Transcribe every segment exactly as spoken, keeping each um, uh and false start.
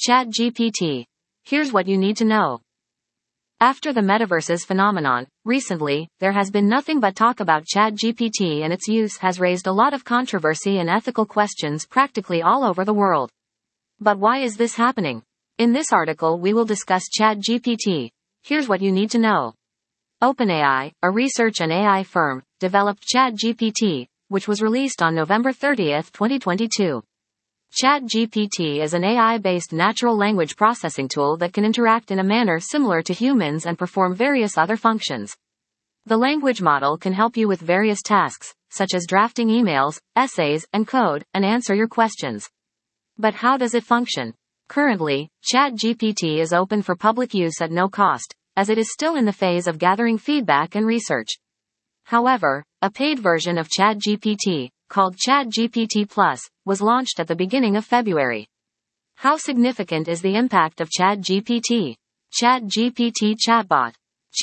ChatGPT. Here's what you need to know. After the metaverse's phenomenon, recently, there has been nothing but talk about ChatGPT, and its use has raised a lot of controversy and ethical questions practically all over the world. But why is this happening? In this article we will discuss ChatGPT. Here's what you need to know. OpenAI, a research and A I firm, developed ChatGPT, which was released on November thirtieth, twenty twenty-two. ChatGPT is an A I-based natural language processing tool that can interact in a manner similar to humans and perform various other functions. The language model can help you with various tasks, such as drafting emails, essays, and code, and answer your questions. But how does it function? Currently, ChatGPT is open for public use at no cost, as it is still in the phase of gathering feedback and research. However, a paid version of ChatGPT, called ChatGPT Plus, was launched at the beginning of February. How significant is the impact of ChatGPT? ChatGPT Chatbot.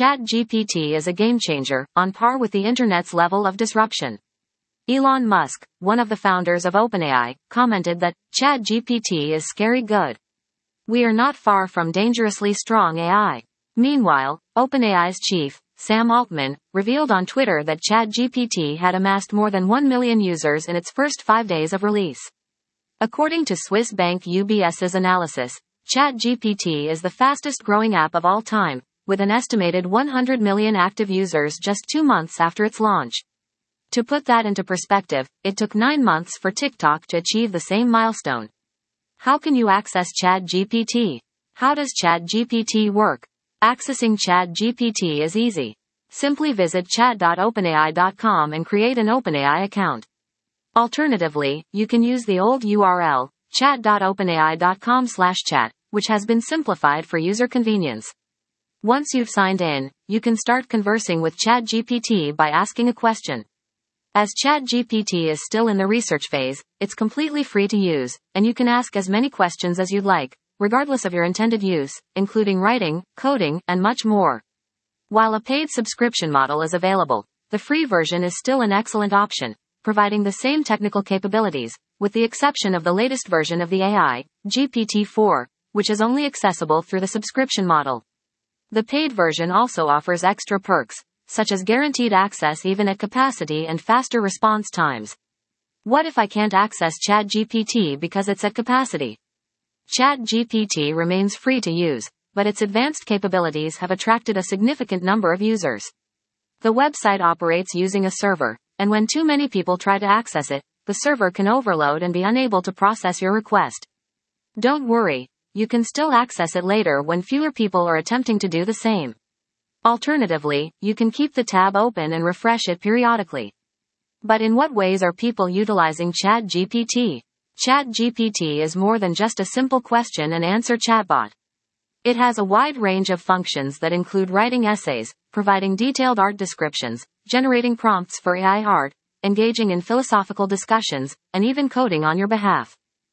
ChatGPT is a game-changer, on par with the internet's level of disruption. Elon Musk, one of the founders of OpenAI, commented that ChatGPT is scary good. We are not far from dangerously strong A I. Meanwhile, OpenAI's chief, Sam Altman, revealed on Twitter that ChatGPT had amassed more than one million users in its first five days of release. According to Swiss bank UBS's analysis, ChatGPT is the fastest-growing app of all time, with an estimated one hundred million active users just two months after its launch. To put that into perspective, it took nine months for TikTok to achieve the same milestone. How can you access ChatGPT? How does ChatGPT work? Accessing ChatGPT is easy. Simply visit chat dot openai dot com and create an OpenAI account. Alternatively, you can use the old U R L, chat dot openai dot com slash chat, which has been simplified for user convenience. Once you've signed in, you can start conversing with ChatGPT by asking a question. As ChatGPT is still in the research phase, it's completely free to use, and you can ask as many questions as you'd like, regardless of your intended use, including writing, coding, and much more. While a paid subscription model is available, the free version is still an excellent option, providing the same technical capabilities, with the exception of the latest version of the A I, G P T four, which is only accessible through the subscription model. The paid version also offers extra perks, such as guaranteed access even at capacity and faster response times. What if I can't access ChatGPT because it's at capacity? ChatGPT remains free to use, but its advanced capabilities have attracted a significant number of users. The website operates using a server, and when too many people try to access it, the server can overload and be unable to process your request. Don't worry, you can still access it later when fewer people are attempting to do the same. Alternatively, you can keep the tab open and refresh it periodically. But in what ways are people utilizing ChatGPT? ChatGPT is more than just a simple question and answer chatbot. It has a wide range of functions that include writing essays, providing detailed art descriptions, generating prompts for A I art, engaging in philosophical discussions, and even coding on your behalf.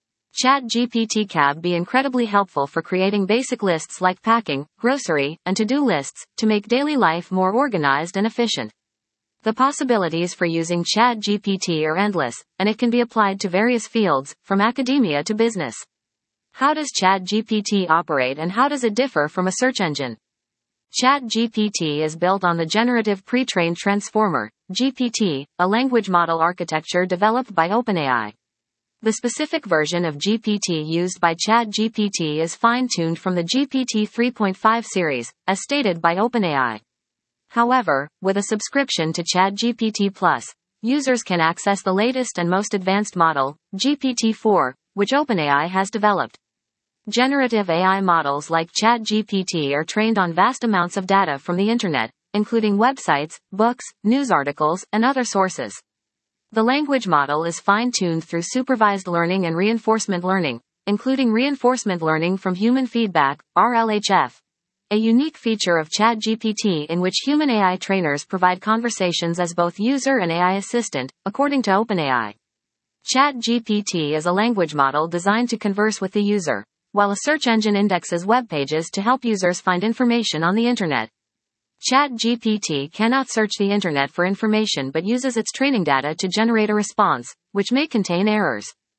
ChatGPT can be incredibly helpful for creating basic lists like packing, grocery, and to-do lists, to make daily life more organized and efficient. The possibilities for using ChatGPT are endless, and it can be applied to various fields, from academia to business. How does ChatGPT operate and how does it differ from a search engine? ChatGPT is built on the Generative Pre-trained Transformer, G P T, a language model architecture developed by OpenAI. The specific version of G P T used by ChatGPT is fine-tuned from the G P T three point five series, as stated by OpenAI. However, with a subscription to ChatGPT Plus, users can access the latest and most advanced model, G P T four, which OpenAI has developed. Generative A I models like ChatGPT are trained on vast amounts of data from the internet, including websites, books, news articles, and other sources. The language model is fine-tuned through supervised learning and reinforcement learning, including reinforcement learning from human feedback, R L H F. A unique feature of ChatGPT in which human A I trainers provide conversations as both user and A I assistant, according to OpenAI. ChatGPT is a language model designed to converse with the user, while a search engine indexes web pages to help users find information on the internet. ChatGPT cannot search the internet for information but uses its training data to generate a response, which may contain errors.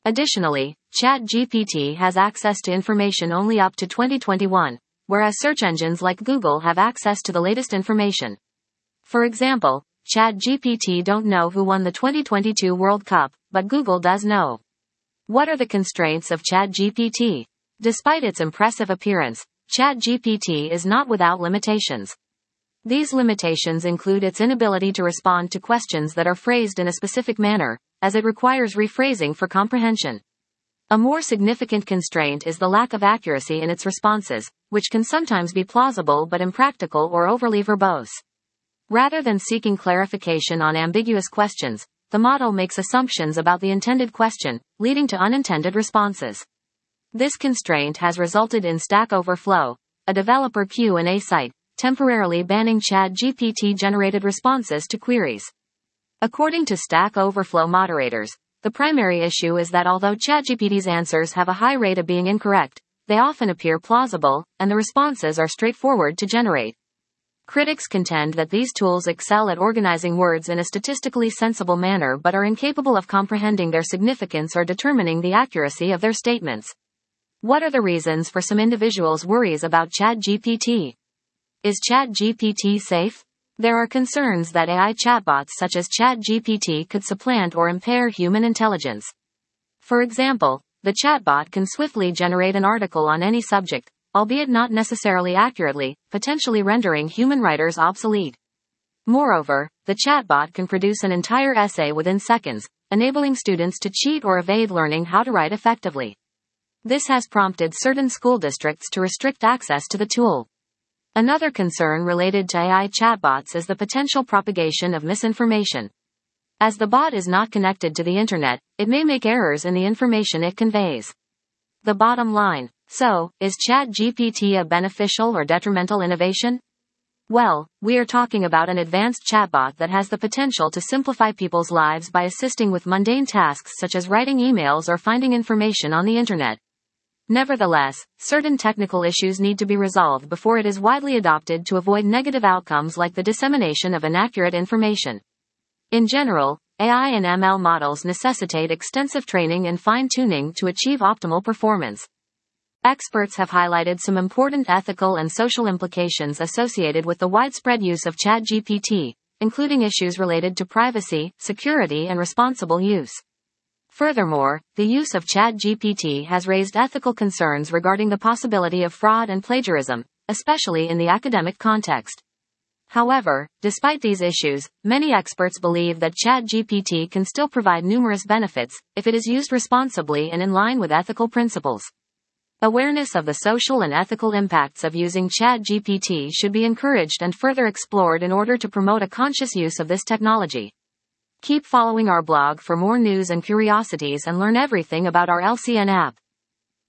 Additionally, ChatGPT has access to information only up to twenty twenty-one, whereas search engines like Google have access to the latest information. For example, ChatGPT don't know who won the twenty twenty-two World Cup, but Google does know. What are the constraints of ChatGPT? Despite its impressive appearance, ChatGPT is not without limitations. These limitations include its inability to respond to questions that are phrased in a specific manner, as it requires rephrasing for comprehension. A more significant constraint is the lack of accuracy in its responses, which can sometimes be plausible but impractical or overly verbose. Rather than seeking clarification on ambiguous questions, the model makes assumptions about the intended question, leading to unintended responses. This constraint has resulted in Stack Overflow, a developer Q and A site, temporarily banning ChatGPT-generated responses to queries. According to Stack Overflow moderators, the primary issue is that although ChatGPT's answers have a high rate of being incorrect, they often appear plausible, and the responses are straightforward to generate. Critics contend that these tools excel at organizing words in a statistically sensible manner but are incapable of comprehending their significance or determining the accuracy of their statements. What are the reasons for some individuals' worries about ChatGPT? Is ChatGPT safe? There are concerns that A I chatbots such as ChatGPT could supplant or impair human intelligence. For example, the chatbot can swiftly generate an article on any subject, albeit not necessarily accurately, potentially rendering human writers obsolete. Moreover, the chatbot can produce an entire essay within seconds, enabling students to cheat or evade learning how to write effectively. This has prompted certain school districts to restrict access to the tool. Another concern related to A I chatbots is the potential propagation of misinformation. As the bot is not connected to the internet, it may make errors in the information it conveys. The bottom line. So, is ChatGPT a beneficial or detrimental innovation? Well, we are talking about an advanced chatbot that has the potential to simplify people's lives by assisting with mundane tasks such as writing emails or finding information on the internet. Nevertheless, certain technical issues need to be resolved before it is widely adopted to avoid negative outcomes like the dissemination of inaccurate information. In general, A I and M L models necessitate extensive training and fine-tuning to achieve optimal performance. Experts have highlighted some important ethical and social implications associated with the widespread use of ChatGPT, including issues related to privacy, security, and responsible use. Furthermore, the use of ChatGPT has raised ethical concerns regarding the possibility of fraud and plagiarism, especially in the academic context. However, despite these issues, many experts believe that ChatGPT can still provide numerous benefits, if it is used responsibly and in line with ethical principles. Awareness of the social and ethical impacts of using ChatGPT should be encouraged and further explored in order to promote a conscious use of this technology. Keep following our blog for more news and curiosities and learn everything about our L C N app.